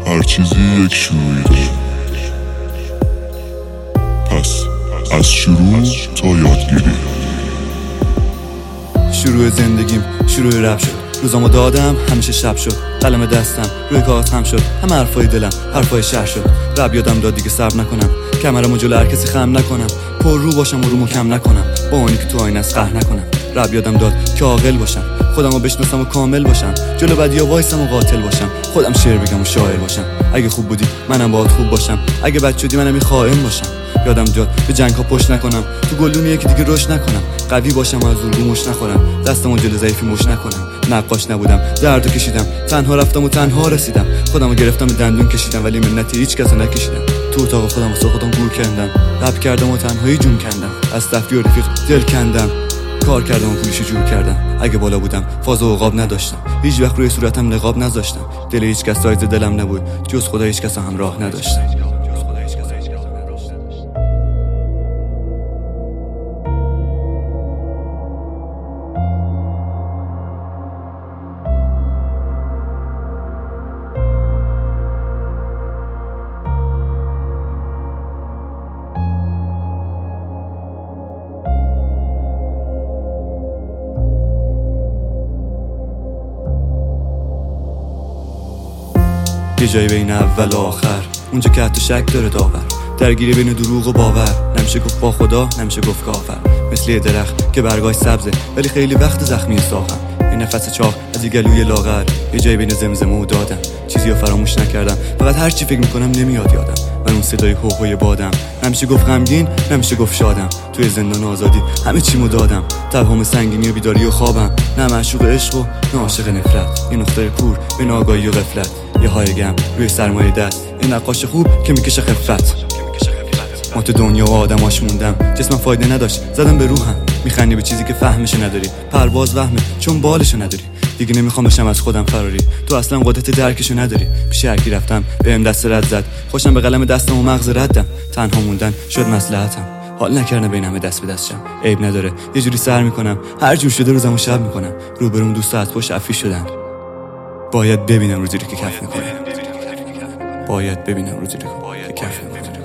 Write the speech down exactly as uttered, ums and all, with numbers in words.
هر چیزی یک شروعی داره. پس از شروع تا یادگیری. شروع زندگیم شروع رپ شد. روزامو دادم همیشه شب شد. قلم دستم روی کاغذ خم شد. همه حرفای دلم حرفای شهر شد. رپ یادم داد دیگه صبر نکنم. کمرمو جلو هر کسی خم نکنم. پر رو باشم و رومو کم نکنم. با اونی که تو آینه است قهر نکنم. رپ یادم داد که عاقل باشم. خودمو بشناسم و کامل باشم. جلو بدیا وایسم و قاتل باشم. خودم شعر بگم و شاعر باشم. اگه خوب بودی منم باهات خوب باشم. اگه بد شدی منم این خائن باشم. یادم داد به جنگ ها پشت نکنم. تو گلدون یکی دیگه روش نکنم. قوی باشم و از اون مش نخورم. دستمو جلو ضعیفی مش نکنم. نقاش نبودم دردو کشیدم. تنها رفتم و تنها رسیدم. خودمو گرفتم به دندون کشیدم ولی منتی هیچ کسو نکشیدم. تو اتاق خودم واسه خودم گور کردم. رپ کردم و تنهایی جون کندم. از تفریح و رفیق دل کندم. کار کردم و پولشو جور کردم. اگه بالا بودم فاز و عقاب نداشتم. هیچ وقت روی صورتم نقاب نذاشتم. دل هیچ کس سایز دلم نبود. جز خدا هیچ کس همراه نداشتم. یه جایی بین اول و آخر، اونجا که حتی شک داره داور. درگیری بین دروغ و باور. نمیشه گفت با خدا، نمیشه گفت کافر. مثل یه درخت که برگاش سبزه ولی خیلی وقت زخمی ساختم. یه نفس چاق از یه گلوی لاغر. یه جایی بین زمزمه و دادم. چیزی رو فراموش نکردم. فقط هر چی فکر میکنم نمیاد یادم. من اون صدای هوهوی بادم. نمیشه گفت غمگین، نمیشه گفت شادم. توی زندان آزادی همه چیمو دادم. توهم سنگینی و بیداری و خوابم. نه معشوق عشق و نه عاشق نفرت. یه نقطه کور بین آگاهی و غفلت. یه های گم روی سرمایه دست. یه نقاش خوب که میکشه خفت. ما تو دنیا و آدماش موندم. جسمم فایده نداشت زدم به روحم. میخندی به چیزی که فهمشو نداری. پرواز وهمه چون بالشو نداری. دیگه نمیخوام بشم از خودم فراری. تو اصلا قدرت درکشو نداری. پیش هر کی رفتم بهم دست رد زد. خوشم به قلم دستم و مغز ردم. تنها موندن شد مصلحتم. حال نکردم بین همه دست به دست شم. عیب نداره یه جوری سر میکنم. هر جور شده روزمو شب میکنم. روبروم دوستا از پشت عفی شدن. باید ببینم روزی که کف میکنه. باید ببینم روزی که کف میکنه.